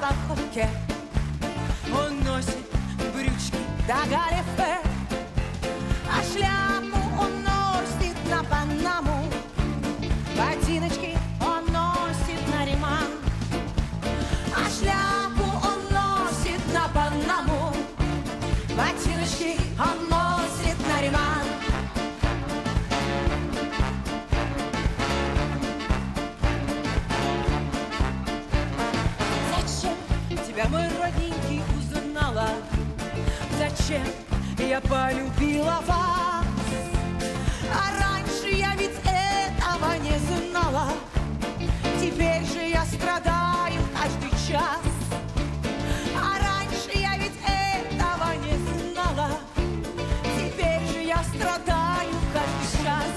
походке. Он носит брючки до галифе, а шляпу он носит на панаму. Ботиночки он носит на реман, а шляпу он носит на панаму. Ботиночки он носит на реман. Зачем тебя, мой родненький, узнала? Зачем я полюбила вас? А раньше я ведь этого не знала. Теперь же я страдаю каждый час. А раньше я ведь этого не знала. Теперь же я страдаю каждый час.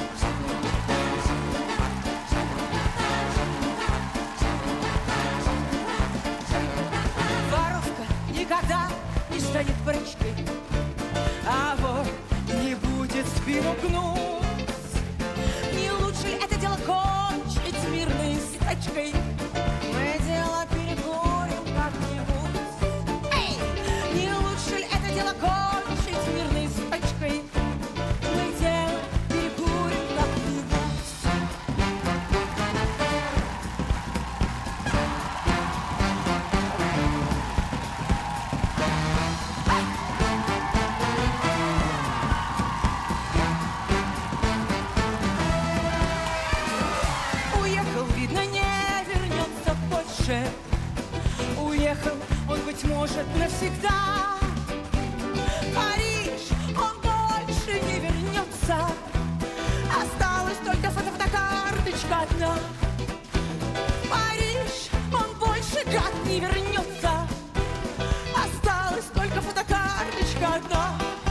Воровка никогда не станет прачкой, а вор не будет спину гнуть. Не лучше ли это дело кончить мирной стачкой? Мы дело перекурим как-нибудь. Эй! Не лучше ли это дело кончить мирной стачкой? Мы дело перекурим как-нибудь. Уехал, видно, не вернется больше. Уехал он, быть может, навсегда. Париж, он больше не вернется. Осталась только фотокарточка одна. Париж, он больше как не вернется. Осталась только фотокарточка одна.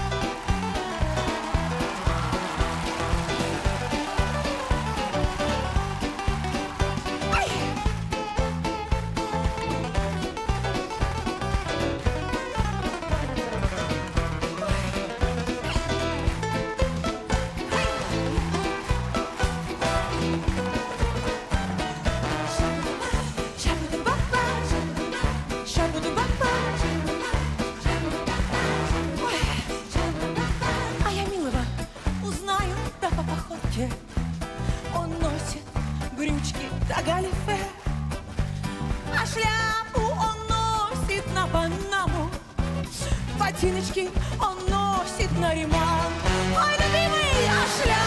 Ай! Шабу-ду-ба-ба, шабу-ду-ба-ба. Ой, а я милого узнаю, да по походке. Он носит брючки до галифе, а шляпу он носит на панаму. Ботиночки он носит на реман. Ой, любимый, а шляпу